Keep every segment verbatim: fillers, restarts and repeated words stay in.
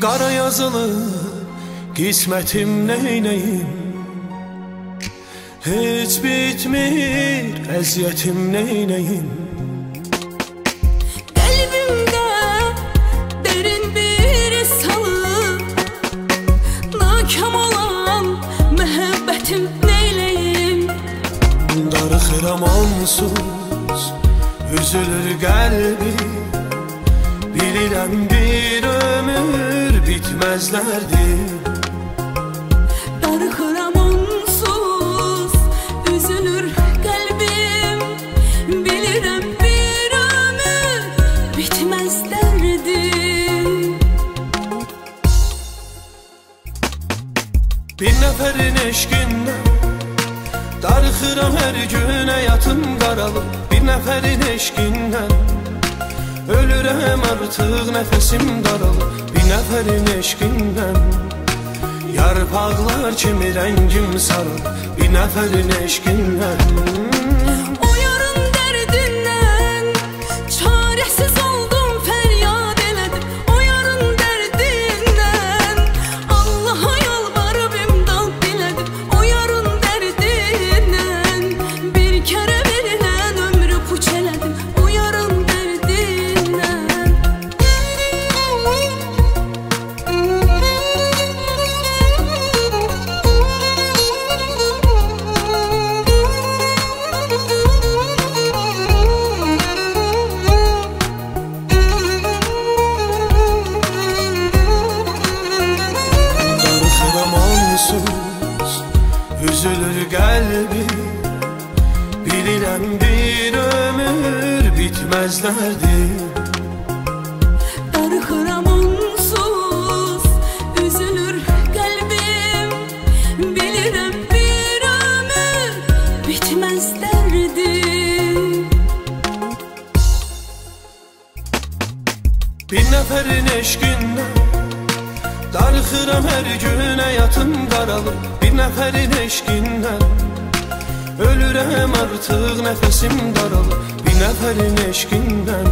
Qara yazılı qismətim neynəyim, heç bitmir əziyyətim neynəyim. Qəlbimdə dərin bir salı, nakam olan məhəbbətim neyləyim. Darıxıram onsuz, üzülür qəlbim, bilirəm bir ömür bitməzlərdir. Darıxıram onsuz, üzülür qəlbim, bilirəm bir ömür bitməz dərdim. Bir nəfərin eşqindən darıxıram hər gün, həyatım qaralıb. Bir nəfərin eşqindən ölürəm artıq, nəfəsim daralıb. Bir nəfərin eşqindən yarpaqlar kimi rəngim sarılıb. Bir nəfərin eşqindən O yarın dərdindən çarəsiz oldum, fəryad elədim. O yarın dərdindən Allaha yalvarıb imdad dilədim. O yarın dərdindən bir kərə verilən ömrü puç elədim. O yarın dərdindən darıxıram onsuz, üzülür qəlbim, bilirəm bir ömür bitməzlərdir. Darıxıram onsuz, üzülür qəlbim, bilirəm bir ömür bitməz dərdim. Bir nəfərin eşqindən darıxıram hər gün, həyatım qaralıb. Bir nəfərin eşqindən ölürəm artıq, nəfəsim daralıb. Bir nəfərin eşqindən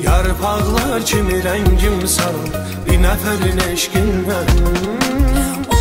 yarpaqlar kimi rəngim sarılıb. Bir nəfərin eşqindən O